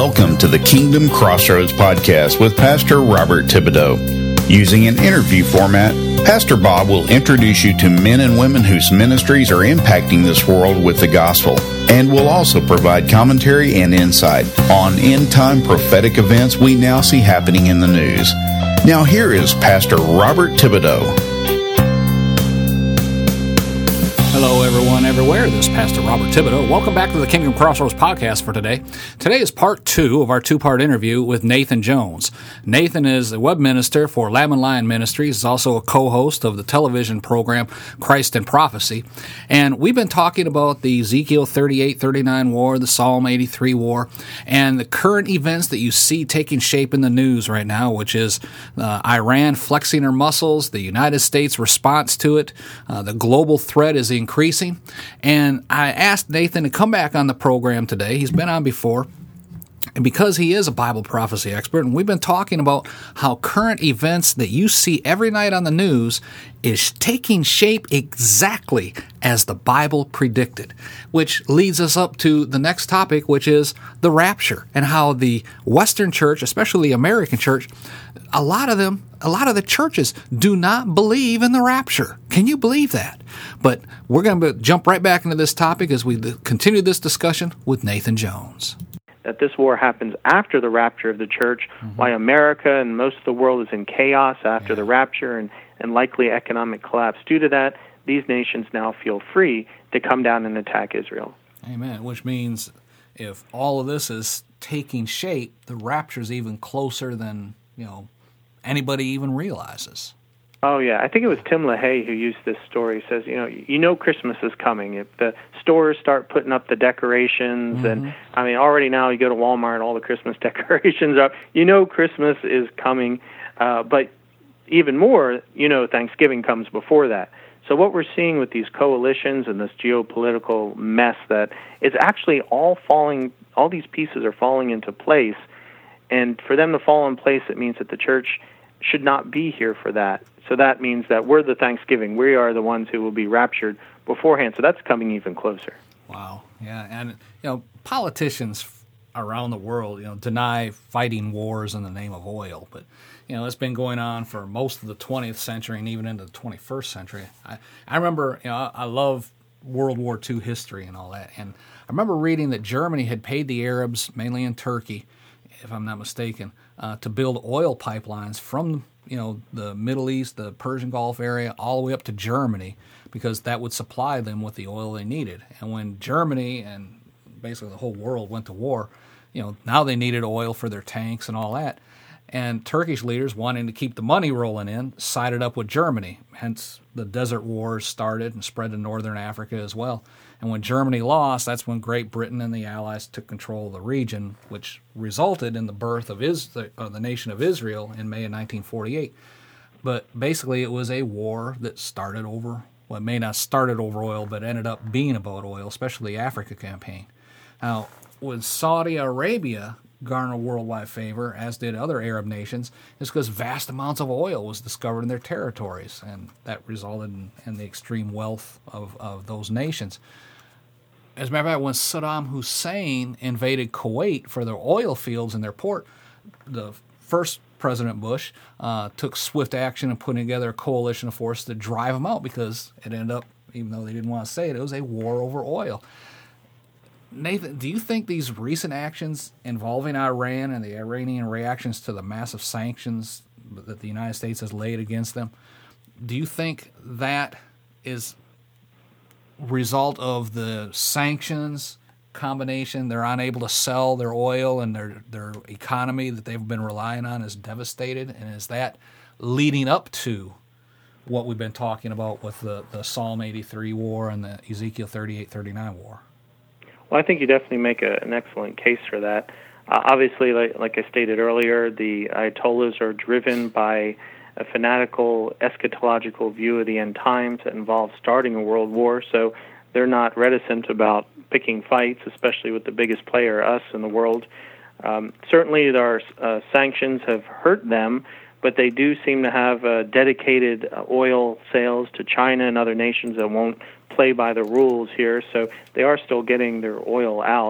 Welcome to the Kingdom Crossroads podcast with Pastor Robert Thibodeau. Using an interview format, Pastor Bob will introduce you to men and women whose ministries are impacting this world with the gospel, and will also provide commentary and insight on end-time prophetic events we now see happening in the news. Now here is Pastor Robert Thibodeau. Hello, everyone, everywhere. This is Pastor Robert Thibodeau. Welcome back to the Kingdom Crossroads podcast for today. Today is part 2 of our 2-part interview with Nathan Jones. Nathan is a web minister for Lamb and Lion Ministries. He's also a co-host of the television program Christ and Prophecy. And we've been talking about the Ezekiel 38-39 war, the Psalm 83 war, and the current events that you see taking shape in the news right now, which is Iran flexing her muscles, the United States response to it, the global threat is increasing. And I asked Nathan to come back on the program today. He's been on before. And because he is a Bible prophecy expert, and we've been talking about how current events that you see every night on the news is taking shape exactly as the Bible predicted, which leads us up to the next topic, which is the rapture, and how the Western church, especially the American church, a lot of the churches do not believe in the rapture. Can you believe that? But we're going to jump right back into this topic as we continue this discussion with Nathan Jones. That this war happens after the rapture of the church, why America and most of the world is in chaos after the rapture and likely economic collapse. Due to that, these nations now feel free to come down and attack Israel. Amen. Which means if all of this is taking shape, the rapture is even closer than, anybody even realizes. Oh, yeah. I think it was Tim LaHaye who used this story. He says, you know Christmas is coming. If the stores start putting up the decorations, and, already now you go to Walmart, all the Christmas decorations are up. Christmas is coming. But even more, Thanksgiving comes before that. So what we're seeing with these coalitions and this geopolitical mess, that it's actually all these pieces are falling into place. And for them to fall in place, it means that the church should not be here for that. So that means that we're the Thanksgiving. We are the ones who will be raptured beforehand. So that's coming even closer. Wow. Yeah. And, politicians around the world, deny fighting wars in the name of oil. But, it's been going on for most of the 20th century and even into the 21st century. I remember, I love World War II history and all that. And I remember reading that Germany had paid the Arabs, mainly in Turkey, if I'm not mistaken, to build oil pipelines from the Middle East, the Persian Gulf area, all the way up to Germany, because that would supply them with the oil they needed. And when Germany and basically the whole world went to war, now they needed oil for their tanks and all that. And Turkish leaders, wanting to keep the money rolling in, sided up with Germany. Hence, the Desert Wars started and spread to northern Africa as well. And when Germany lost, that's when Great Britain and the Allies took control of the region, which resulted in the birth of the nation of Israel in May of 1948. But basically, it was a war that started over, well, it may not started over oil, but ended up being about oil, especially the Africa campaign. Now, with Saudi Arabia garner worldwide favor, as did other Arab nations, is because vast amounts of oil was discovered in their territories, and that resulted in the extreme wealth of those nations. As a matter of fact, when Saddam Hussein invaded Kuwait for their oil fields in their port, the first President Bush took swift action in putting together a coalition of forces to drive them out, because it ended up, even though they didn't want to say it, it was a war over oil. Nathan, do you think these recent actions involving Iran and the Iranian reactions to the massive sanctions that the United States has laid against them, do you think that is result of the sanctions combination? They're unable to sell their oil, and their economy that they've been relying on is devastated? And is that leading up to what we've been talking about with the Psalm 83 war and the Ezekiel 38-39 war? Well, I think you definitely make an excellent case for that. Obviously, like I stated earlier, the Ayatollahs are driven by a fanatical eschatological view of the end times that involves starting a world war, so they're not reticent about picking fights, especially with the biggest player, us, in the world. Certainly, our sanctions have hurt them, but they do seem to have dedicated oil sales to China and other nations that won't play by the rules here, so they are still getting their oil out.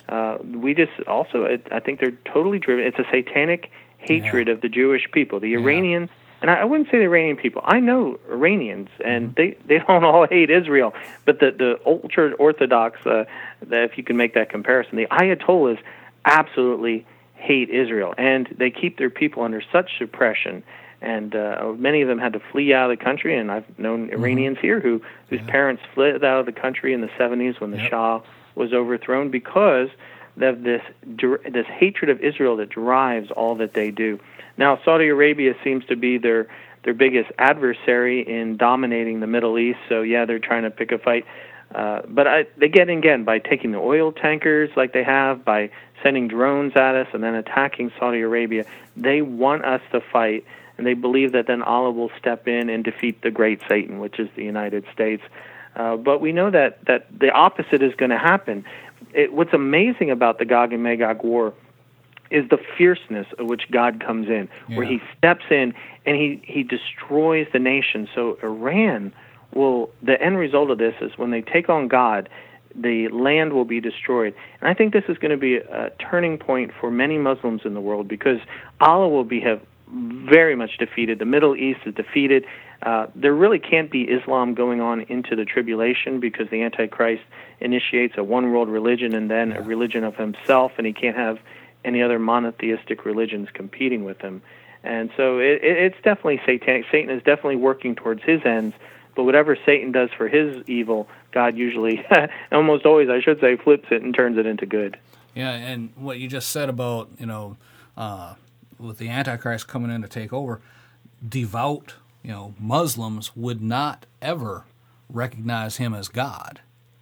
we just also, I think they're totally driven. It's a satanic hatred of the Jewish people. The Iranian, and I wouldn't say the Iranian people. I know Iranians, and they don't all hate Israel, but the ultra-Orthodox, if you can make that comparison, the Ayatollahs absolutely hate Israel, and they keep their people under such suppression. And many of them had to flee out of the country, and I've known Iranians here whose parents fled out of the country in the 70s when the Shah was overthrown because of this hatred of Israel that drives all that they do. Now, Saudi Arabia seems to be their biggest adversary in dominating the Middle East, so they're trying to pick a fight. But they get in again by taking the oil tankers like they have, by sending drones at us and then attacking Saudi Arabia. They want us to fight, and they believe that then Allah will step in and defeat the great Satan, which is the United States. But we know that the opposite is going to happen. What's amazing about the Gog and Magog war is the fierceness of which God comes in, where he steps in and he destroys the nation. So Iran the end result of this is when they take on God, the land will be destroyed. And I think this is going to be a turning point for many Muslims in the world, because Allah will have very much defeated. The Middle East is defeated. There really can't be Islam going on into the tribulation, because the Antichrist initiates a one-world religion and then a religion of himself, and he can't have any other monotheistic religions competing with him. And so it's definitely satanic. Satan is definitely working towards his ends, but whatever Satan does for his evil, God usually, almost always, I should say, flips it and turns it into good. Yeah, and what you just said about, with the Antichrist coming in to take over, devout, Muslims would not ever recognize him as God.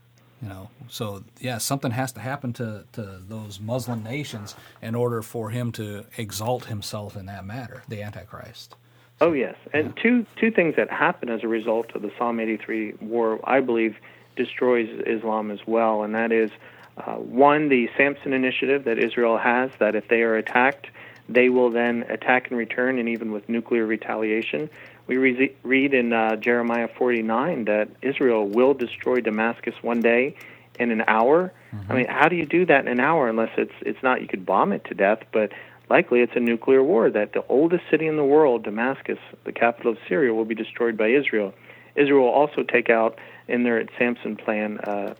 So something has to happen to those Muslim nations in order for him to exalt himself in that matter, the Antichrist. Oh, yes. And two things that happen as a result of the Psalm 83 war, I believe, destroys Islam as well. And that is, one, the Samson initiative that Israel has, that if they are attacked, they will then attack in return, and even with nuclear retaliation. We read in Jeremiah 49 that Israel will destroy Damascus one day in an hour. I mean, how do you do that in an hour unless it's not, you could bomb it to death, but likely it's a nuclear war, that the oldest city in the world, Damascus, the capital of Syria, will be destroyed by Israel. Israel will also take out, in their Samson plan,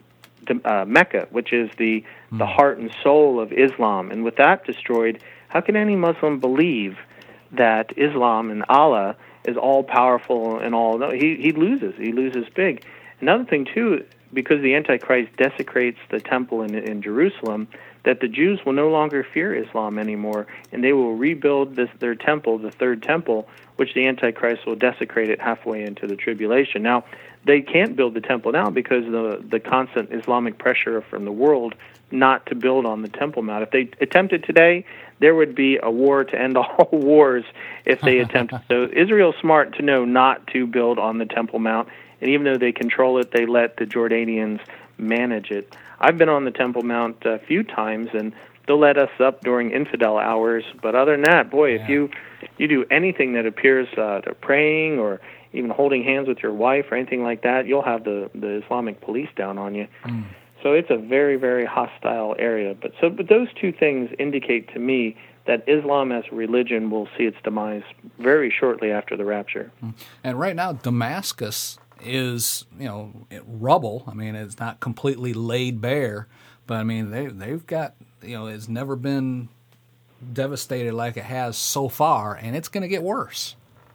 Mecca, which is the heart and soul of Islam. And with that destroyed, how can any Muslim believe that Islam and Allah is all-powerful and all? No, he loses. He loses big. Another thing, too, because the Antichrist desecrates the temple in Jerusalem, that the Jews will no longer fear Islam anymore, and they will rebuild their temple, the third temple, which the Antichrist will desecrate it halfway into the tribulation. Now, they can't build the temple now because of the constant Islamic pressure from the world not to build on the Temple Mount. If they attempted today, there would be a war to end all wars if they attempted. So Israel's smart to know not to build on the Temple Mount, and even though they control it, they let the Jordanians manage it. I've been on the Temple Mount a few times, and they'll let us up during infidel hours. But other than that, boy, if you do anything that appears to praying or even holding hands with your wife or anything like that, you'll have the Islamic police down on you. So it's a very, very hostile area. But those two things indicate to me that Islam as a religion will see its demise very shortly after the rapture. And right now, Damascus is, rubble. I mean, it's not completely laid bare, but I mean, they've got, it's never been devastated like it has so far, and it's going to get worse.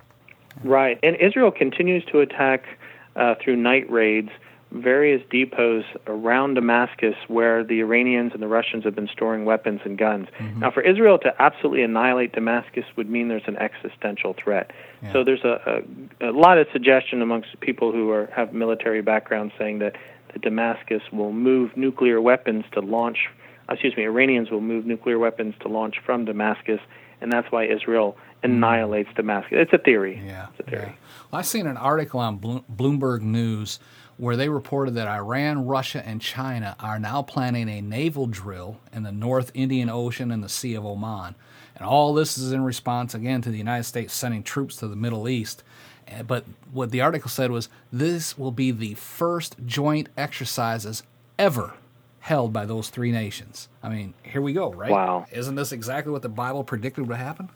Right, and Israel continues to attack through night raids various depots around Damascus where the Iranians and the Russians have been storing weapons and guns. Now, for Israel to absolutely annihilate Damascus would mean there's an existential threat. Yeah. So there's a lot of suggestion amongst people who have military backgrounds saying that Damascus will move nuclear weapons to launch, Iranians will move nuclear weapons to launch from Damascus, and that's why Israel annihilates Damascus. It's a theory. Yeah. It's a theory. Yeah. Well, I seen an article on Bloomberg News where they reported that Iran, Russia, and China are now planning a naval drill in the North Indian Ocean and the Sea of Oman. And all this is in response, again, to the United States sending troops to the Middle East. But what the article said was this will be the first joint exercises ever held by those three nations. I mean, here we go, right? Wow. Isn't this exactly what the Bible predicted would happen?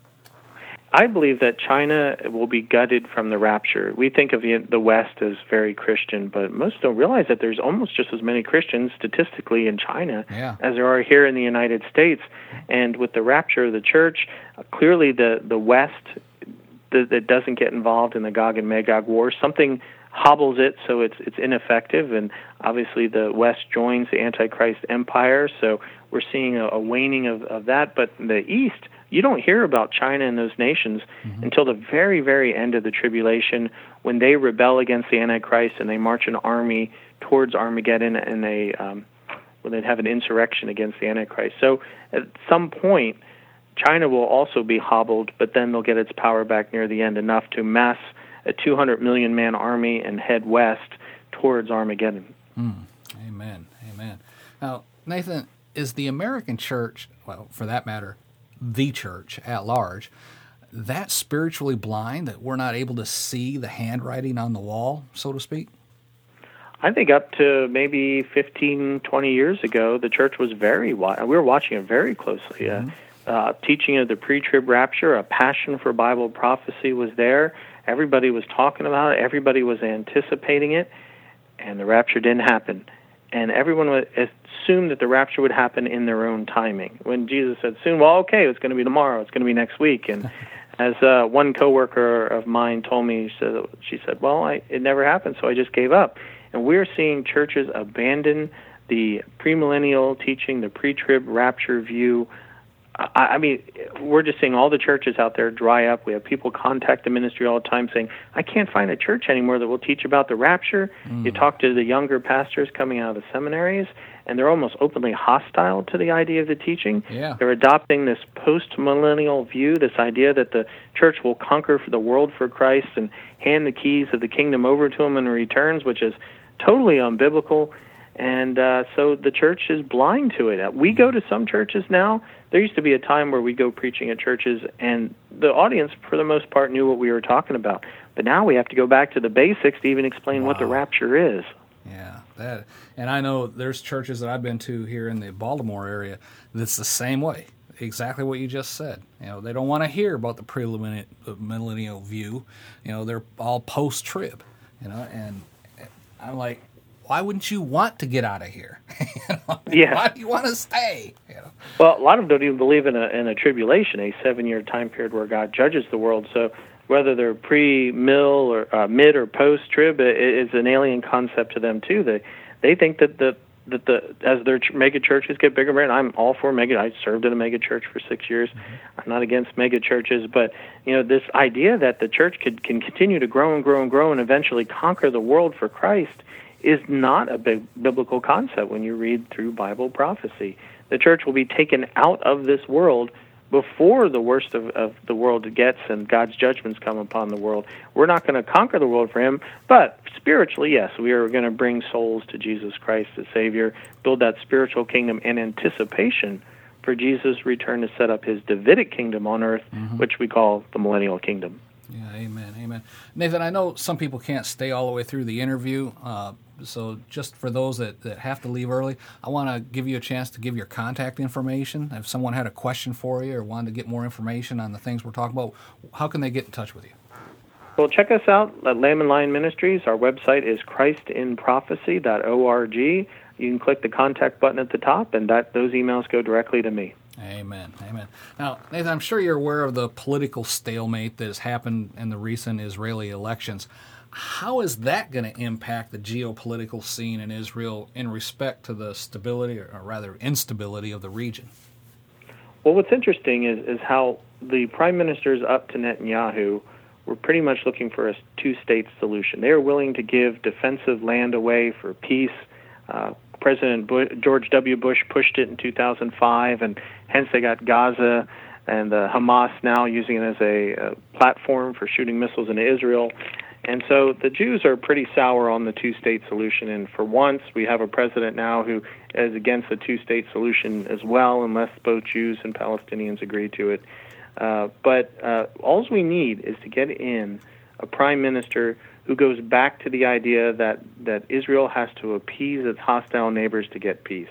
I believe that China will be gutted from the rapture. We think of the West as very Christian, but most don't realize that there's almost just as many Christians statistically in China as there are here in the United States. And with the rapture of the church, clearly the West that doesn't get involved in the Gog and Magog war, something hobbles it so it's ineffective, and obviously the West joins the Antichrist empire, so we're seeing a waning of that. But in the East, you don't hear about China and those nations until the very, very end of the tribulation, when they rebel against the Antichrist and they march an army towards Armageddon, and when they have an insurrection against the Antichrist. So at some point, China will also be hobbled, but then they'll get its power back near the end, enough to mass a 200 million man army and head west towards Armageddon. Amen. Amen. Now, Nathan, is the American church, well, for that matter, the church at large, that spiritually blind that we're not able to see the handwriting on the wall, so to speak? I think up to maybe 15, 20 years ago, the church was we were watching it very closely. Teaching of the pre-trib rapture, a passion for Bible prophecy was there. Everybody was talking about it. Everybody was anticipating it, and the rapture didn't happen. And everyone assumed that the rapture would happen in their own timing. When Jesus said soon, well, okay, it's going to be tomorrow. It's going to be next week. And as one coworker of mine told me, she said, well, it never happened, so I just gave up. And we're seeing churches abandon the premillennial teaching, the pre-trib rapture view. I mean, we're just seeing all the churches out there dry up. We have people contact the ministry all the time saying, I can't find a church anymore that will teach about the rapture. You talk to the younger pastors coming out of the seminaries, and they're almost openly hostile to the idea of the teaching. Yeah. They're adopting this post-millennial view, this idea that the church will conquer the world for Christ and hand the keys of the kingdom over to him when he returns, which is totally unbiblical. And so the church is blind to it. We go to some churches now. There used to be a time where we go preaching at churches, and the audience, for the most part, knew what we were talking about. But now we have to go back to the basics to even explain what the rapture is. Yeah, and I know there's churches that I've been to here in the Baltimore area that's the same way. Exactly what you just said. You know, they don't want to hear about the premillennial view. You know, they're all post-trib. You know, and I'm like, why wouldn't you want to get out of here? Why do you want to stay? You know? Well, a lot of them don't even believe in a tribulation, a 7-year time period where God judges the world. So whether they're pre-mill or mid or post-trib, it's an alien concept to them too. They think that as their mega churches get bigger, and I'm all for mega. I served in a mega church for 6 years. I'm not against mega churches, but you know, this idea that the church can continue to grow and grow and grow and eventually conquer the world for Christ is not a biblical concept when you read through Bible prophecy. The church will be taken out of this world before the worst of the world gets and God's judgments come upon the world. We're not going to conquer the world for him, but spiritually, yes, we are going to bring souls to Jesus Christ as Savior, build that spiritual kingdom in anticipation for Jesus' return to set up his Davidic kingdom on earth, which we call the millennial kingdom. Yeah, amen, amen. Nathan, I know some people can't stay all the way through the interview, so just for those that have to leave early, I want to give you a chance to give your contact information. If someone had a question for you or wanted to get more information on the things we're talking about, how can they get in touch with you? Well, check us out at Lamb and Lion Ministries. Our website is christinprophecy.org. You can click the contact button at the top, and those emails go directly to me. Amen. Amen. Now, Nathan, I'm sure you're aware of the political stalemate that has happened in the recent Israeli elections. How is that going to impact the geopolitical scene in Israel in respect to the stability, or rather instability, of the region? Well, what's interesting is how the prime ministers up to Netanyahu were pretty much looking for a two-state solution. They were willing to give defensive land away for peace. President George W. Bush pushed it in 2005, and hence they got Gaza and Hamas now using it as a platform for shooting missiles into Israel. And so the Jews are pretty sour on the two-state solution, and for once we have a president now who is against the two-state solution as well, unless both Jews and Palestinians agree to it. But all we need is to get in a prime minister who goes back to the idea that Israel has to appease its hostile neighbors to get peace.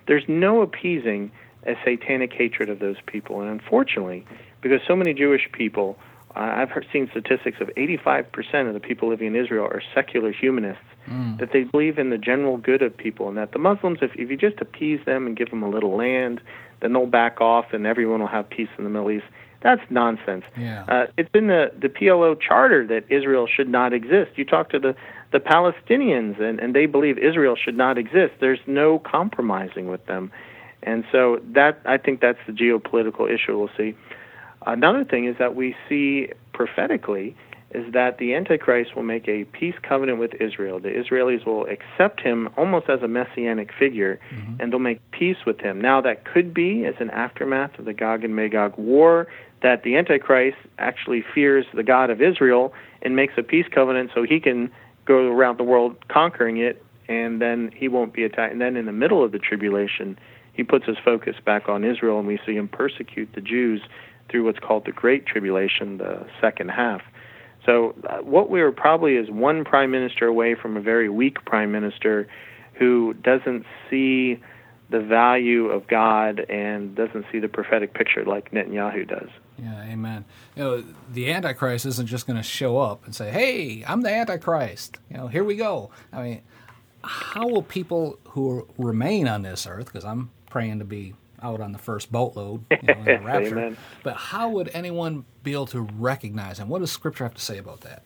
there's no appeasing a satanic hatred of those people. And unfortunately, because so many Jewish people, seen statistics of 85% of the people living in Israel are secular humanists, that they believe in the general good of people, and that the Muslims, if you just appease them and give them a little land, then they'll back off and everyone will have peace in the Middle East. That's nonsense. Yeah. It's in the PLO charter that Israel should not exist. You talk to the Palestinians, and they believe Israel should not exist. There's no compromising with them. And so I think that's the geopolitical issue we'll see. Another thing is that we see prophetically is that the Antichrist will make a peace covenant with Israel. The Israelis will accept him almost as a messianic figure, and they'll make peace with him. Now, that could be as an aftermath of the Gog and Magog war, that the Antichrist actually fears the God of Israel and makes a peace covenant so he can go around the world conquering it, and then he won't be attacked. And then in the middle of the tribulation, he puts his focus back on Israel, and we see him persecute the Jews through what's called the Great Tribulation, the second half. So what we are probably is one prime minister away from a very weak prime minister who doesn't see the value of God and doesn't see the prophetic picture like Netanyahu does. Yeah, amen. The Antichrist isn't just going to show up and say, "Hey, I'm the Antichrist. Here we go." I mean, how will people who remain on this earth, because I'm praying to be out on the first boatload in the rapture, Amen. But how would anyone be able to recognize him? What does Scripture have to say about that?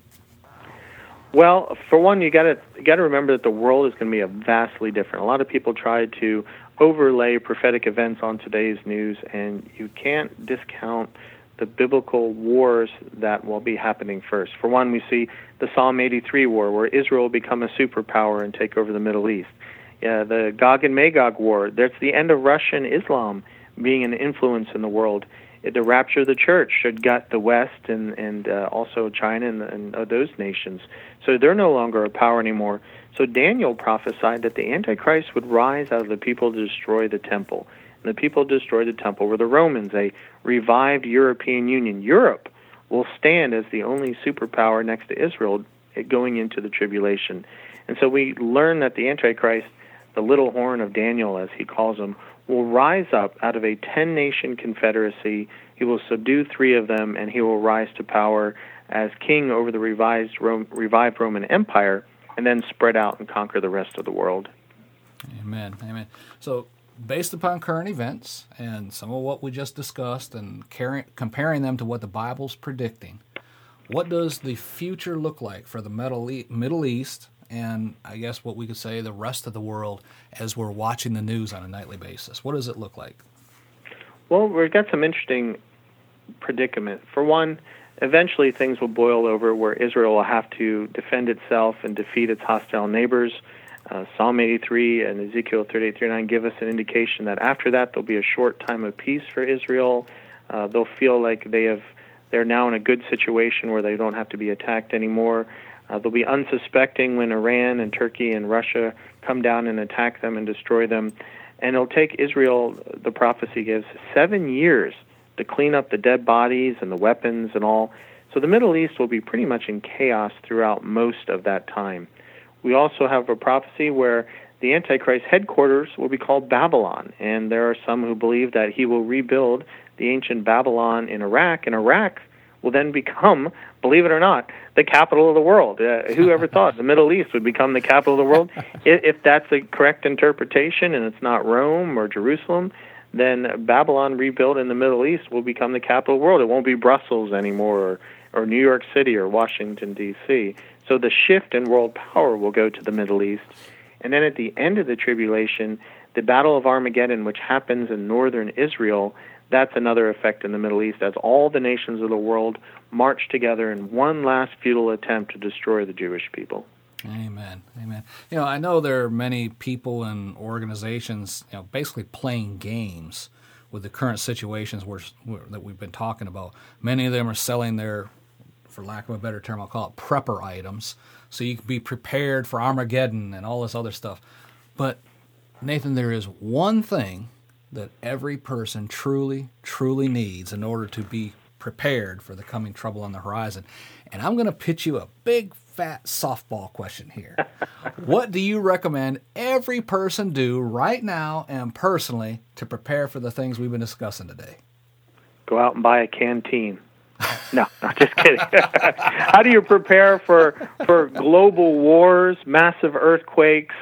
Well, for one, you got to remember that the world is going to be vastly different. A lot of people try to overlay prophetic events on today's news, and you can't discount the biblical wars that will be happening first. For one, we see the Psalm 83 war, where Israel will become a superpower and take over the Middle East. The Gog and Magog war, that's the end of Russian Islam being an influence in the world. The rapture of the church should gut the West and also China and those nations. So they're no longer a power anymore. So Daniel prophesied that the Antichrist would rise out of the people to destroy the temple. And the people to destroy the temple were the Romans, a revived European Union. Europe will stand as the only superpower next to Israel going into the tribulation. And so we learn that the Antichrist, the little horn of Daniel, as he calls him, will rise up out of a 10-nation confederacy. He will subdue 3 of them, and he will rise to power as king over the revived Roman Empire, and then spread out and conquer the rest of the world. Amen. Amen. So, based upon current events and some of what we just discussed and comparing them to what the Bible's predicting, what does the future look like for the Middle East and I guess what we could say the rest of the world as we're watching the news on a nightly basis? What does it look like? Well, we've got some interesting predicament. For one, eventually things will boil over where Israel will have to defend itself and defeat its hostile neighbors. Psalm 83 and Ezekiel 38:39 give us an indication that after that there'll be a short time of peace for Israel. They'll feel like they're now in a good situation where they don't have to be attacked anymore. They'll be unsuspecting when Iran and Turkey and Russia come down and attack them and destroy them. And it'll take Israel, the prophecy gives, 7 years to clean up the dead bodies and the weapons and all. So the Middle East will be pretty much in chaos throughout most of that time. We also have a prophecy where the Antichrist headquarters will be called Babylon, and there are some who believe that he will rebuild the ancient Babylon in Iraq, and Iraq will then become, believe it or not, the capital of the world. Who ever thought the Middle East would become the capital of the world? If that's a correct interpretation and it's not Rome or Jerusalem, then Babylon rebuilt in the Middle East will become the capital of the world. It won't be Brussels anymore or New York City or Washington, D.C. So the shift in world power will go to the Middle East. And then at the end of the tribulation, the Battle of Armageddon, which happens in northern Israel, that's another effect in the Middle East as all the nations of the world march together in one last futile attempt to destroy the Jewish people. Amen. Amen. I know there are many people and organizations, basically playing games with the current situations that we've been talking about. Many of them are selling their, for lack of a better term, I'll call it prepper items, so you can be prepared for Armageddon and all this other stuff. But, Nathan, there is one thing that every person truly, truly needs in order to be prepared for the coming trouble on the horizon. And I'm going to pitch you a big, fat softball question here. What do you recommend every person do right now and personally to prepare for the things we've been discussing today? Go out and buy a canteen. No, just kidding. How do you prepare for global wars, massive earthquakes,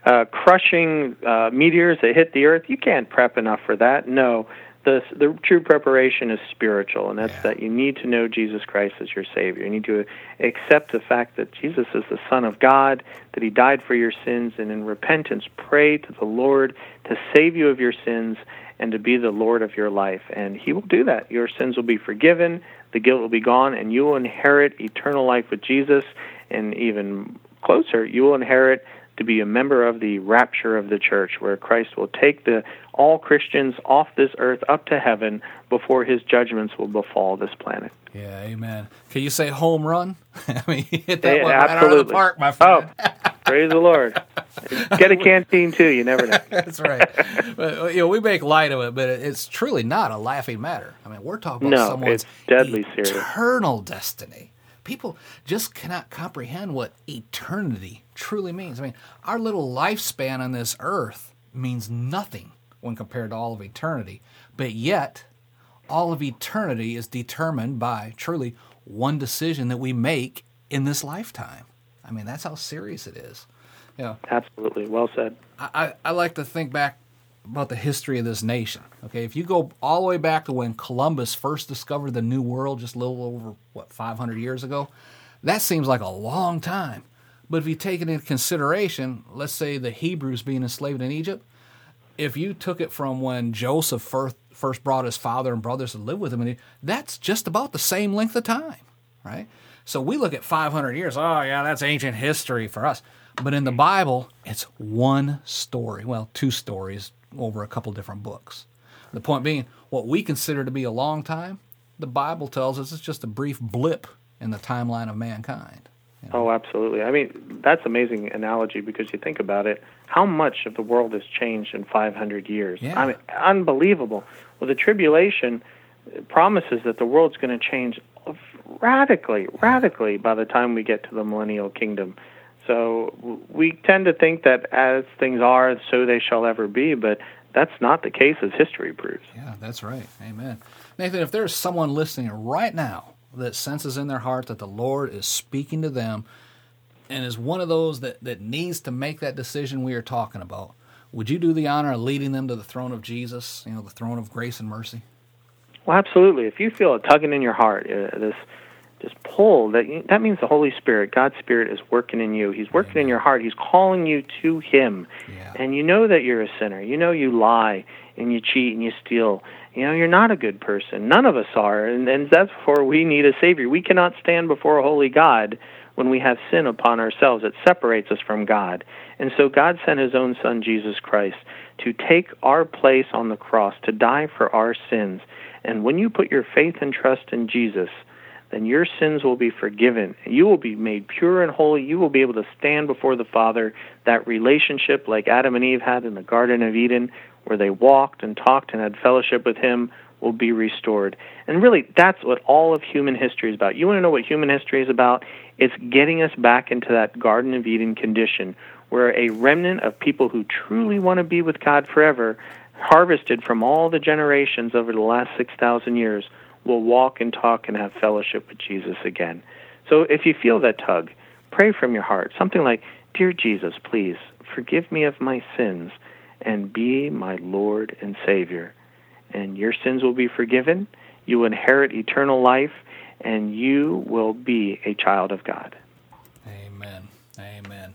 crushing meteors that hit the earth? You can't prep enough for that. No, the true preparation is spiritual, and that's that you need to know Jesus Christ as your Savior. You need to accept the fact that Jesus is the Son of God, that He died for your sins, and in repentance pray to the Lord to save you of your sins and to be the Lord of your life. And He will do that. Your sins will be forgiven, the guilt will be gone, and you will inherit eternal life with Jesus. And even closer, you will inherit to be a member of the rapture of the church, where Christ will take all Christians off this earth up to heaven before His judgments will befall this planet. Yeah, amen. Can you say home run? I mean, you hit that one absolutely. Right out of the park, my friend. Oh, praise the Lord. Get a canteen, too. You never know. That's right. But, we make light of it, but it's truly not a laughing matter. I mean, we're talking about someone's it's deadly serious. Eternal destiny. People just cannot comprehend what eternity truly means. I mean, our little lifespan on this earth means nothing when compared to all of eternity. But yet, all of eternity is determined by truly one decision that we make in this lifetime. I mean, that's how serious it is. Absolutely. Well said. I like to think back about the history of this nation. Okay, if you go all the way back to when Columbus first discovered the New World, just a little over, 500 years ago, that seems like a long time. But if you take it into consideration, let's say the Hebrews being enslaved in Egypt, if you took it from when Joseph first brought his father and brothers to live with him, that's just about the same length of time, right? So we look at 500 years, oh yeah, that's ancient history for us. But in the Bible, it's one story, two stories over a couple different books. The point being, what we consider to be a long time, the Bible tells us it's just a brief blip in the timeline of mankind. Oh, absolutely. I mean, that's an amazing analogy because you think about it, how much of the world has changed in 500 years. Yeah. I mean, unbelievable. Well, the tribulation promises that the world's going to change radically by the time we get to the millennial kingdom. So we tend to think that as things are, so they shall ever be, but that's not the case as history proves. Yeah, that's right. Amen. Nathan, if there's someone listening right now that senses in their heart that the Lord is speaking to them and is one of those that needs to make that decision we are talking about, would you do the honor of leading them to the throne of Jesus, the throne of grace and mercy? Well, absolutely. If you feel a tugging in your heart, this pull, that means the Holy Spirit, God's Spirit, is working in you. He's working in your heart. He's calling you to Him. Yeah. And you know that you're a sinner. You know you lie and you cheat and you steal. You're not a good person. None of us are. And that's where we need a Savior. We cannot stand before a holy God when we have sin upon ourselves. It separates us from God. And so God sent His own Son, Jesus Christ, to take our place on the cross, to die for our sins. And when you put your faith and trust in Jesus, then your sins will be forgiven. You will be made pure and holy. You will be able to stand before the Father. That relationship like Adam and Eve had in the Garden of Eden, where they walked and talked and had fellowship with Him, will be restored. And really, that's what all of human history is about. You want to know what human history is about? It's getting us back into that Garden of Eden condition, where a remnant of people who truly want to be with God forever, harvested from all the generations over the last 6,000 years, will walk and talk and have fellowship with Jesus again. So if you feel that tug, pray from your heart. Something like, Dear Jesus, please forgive me of my sins and be my Lord and Savior. And your sins will be forgiven, you will inherit eternal life, and you will be a child of God. Amen. Amen.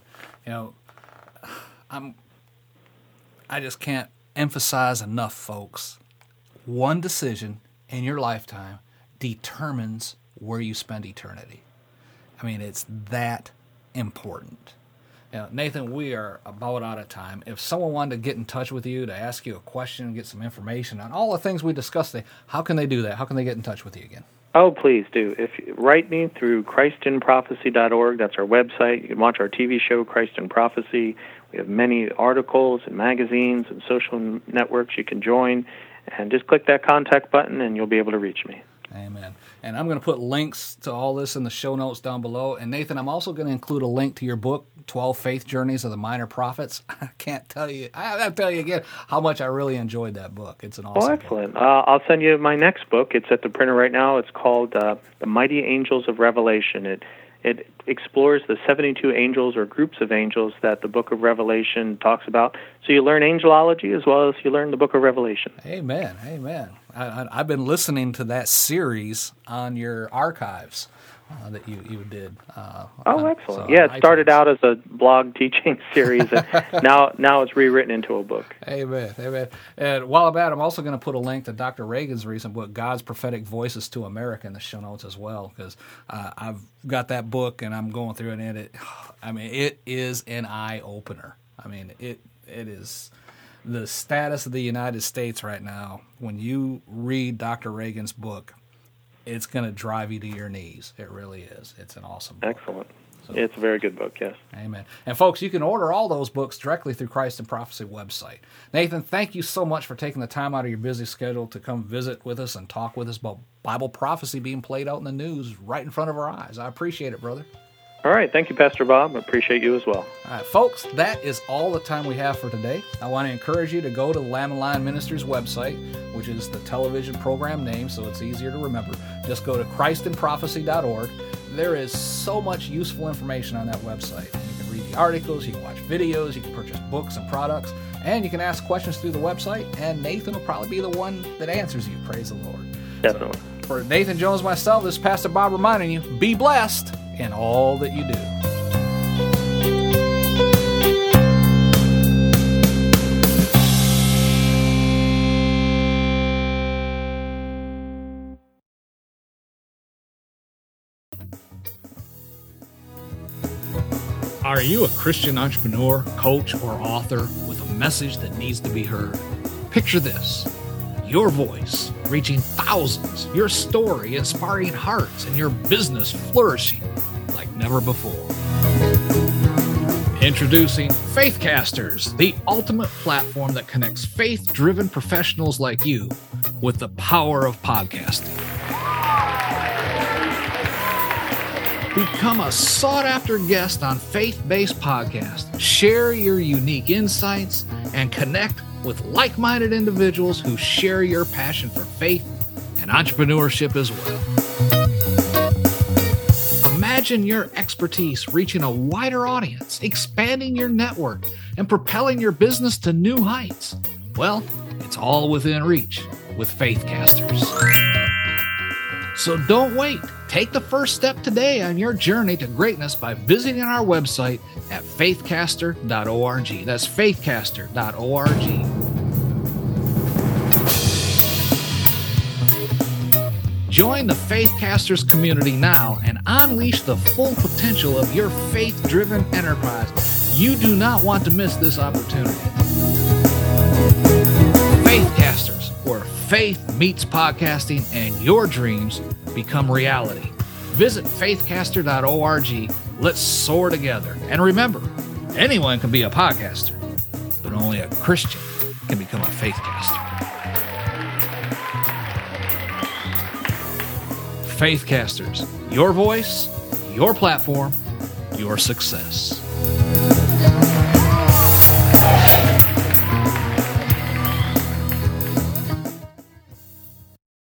I just can't emphasize enough, folks. One decision in your lifetime determines where you spend eternity. I mean, it's that important. Nathan, we are about out of time. If someone wanted to get in touch with you to ask you a question, get some information on all the things we discussed today, how can they do that? How can they get in touch with you again? Oh, please do. Write me through ChristinProphecy.org. That's our website. You can watch our TV show, Christ in Prophecy. We have many articles and magazines and social networks you can join. And just click that contact button and you'll be able to reach me. Amen. And I'm going to put links to all this in the show notes down below. And Nathan, I'm also going to include a link to your book, 12 Faith Journeys of the Minor Prophets. I can't tell you, I'll tell you again how much I really enjoyed that book. It's an awesome excellent. I'll send you my next book. It's at the printer right now. It's called The Mighty Angels of Revelation. It explores the 72 angels or groups of angels that the book of Revelation talks about. So you learn angelology as well as you learn the book of Revelation. Amen. Amen. I've been listening to that series on your archives that you did. Excellent. Yeah, it started out as a blog teaching series, and now it's rewritten into a book. Amen. Amen. And while I'm at it, I'm also going to put a link to Dr. Reagan's recent book, God's Prophetic Voices to America, in the show notes as well, because I've got that book and I'm going through it, and it is an eye-opener. I mean, it is the status of the United States right now. When you read Dr. Reagan's book, it's going to drive you to your knees. It really is. It's an awesome book. Excellent. So, it's a very good book, yes. Amen. And folks, you can order all those books directly through Christ and Prophecy website. Nathan, thank you so much for taking the time out of your busy schedule to come visit with us and talk with us about Bible prophecy being played out in the news right in front of our eyes. I appreciate it, brother. All right. Thank you, Pastor Bob. I appreciate you as well. All right, folks, that is all the time we have for today. I want to encourage you to go to the Lamb and Lion Ministries website, which is the television program name, so it's easier to remember. Just go to christandprophecy.org. There is so much useful information on that website. You can read the articles, you can watch videos, you can purchase books and products, and you can ask questions through the website, and Nathan will probably be the one that answers you. Praise the Lord. Definitely. So, for Nathan Jones, myself, this is Pastor Bob reminding you, be blessed in all that you do. Are you a Christian entrepreneur, coach, or author with a message that needs to be heard? Picture this. Your voice reaching thousands, your story inspiring hearts, and your business flourishing like never before. Introducing Faithcasters, the ultimate platform that connects faith-driven professionals like you with the power of podcasting. Become a sought-after guest on faith-based podcasts. Share your unique insights and connect with like-minded individuals who share your passion for faith and entrepreneurship as well. Imagine your expertise reaching a wider audience, expanding your network, and propelling your business to new heights. Well, it's all within reach with Faithcasters. So don't wait. Take the first step today on your journey to greatness by visiting our website at faithcaster.org. That's faithcaster.org. Join the Faithcasters community now and unleash the full potential of your faith-driven enterprise. You do not want to miss this opportunity. Faithcasters, where faith meets podcasting and your dreams become reality. Visit faithcaster.org. Let's soar together. And remember, anyone can be a podcaster, but only a Christian can become a faithcaster. Faithcasters, your voice, your platform, your success.